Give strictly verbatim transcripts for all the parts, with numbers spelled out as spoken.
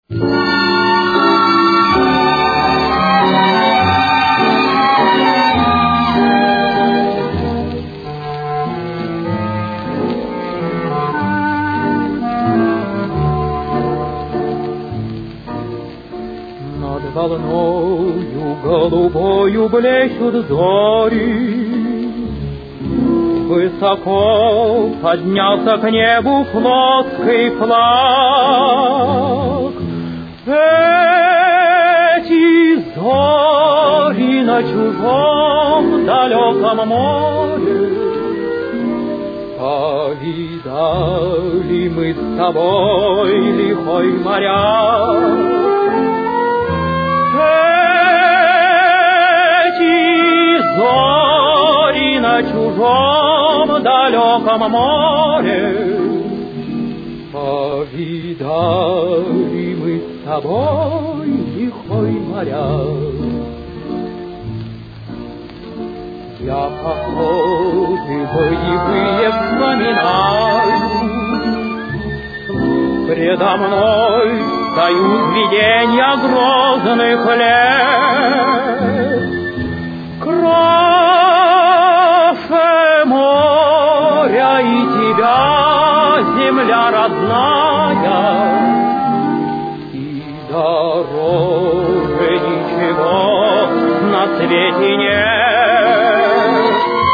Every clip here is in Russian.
Над волною голубою блещут зори, высоко поднялся к небу плоский флаг. Эти зори на чужом далеком море, повидали мы с тобой лихой моряк. Зори на чужом далеком море, повидали мы с тобой лихой моряк. Я походы боевые вспоминаю, предо мной стоят виденья грозных лет. Краше моря и тебя, земля родная, и дороже ничего на свете нет.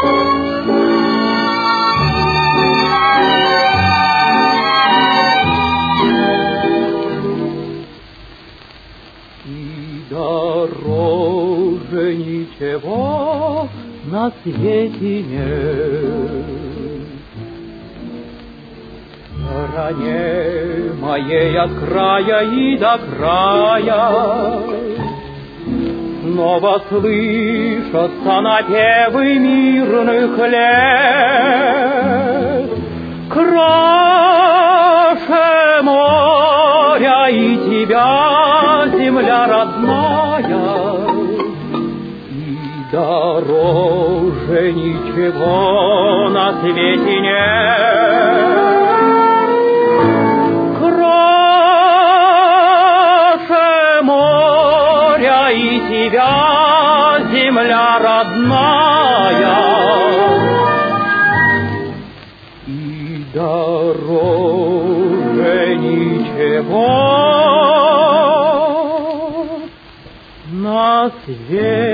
И дороже ничего на свете нет. В стороне моей от края и до края снова слышатся напевы мирных лет. Краше моря и тебя, земля родная, дороже ничего на свете нет. Краше моря и тебя, земля родная, и дороже ничего на свете.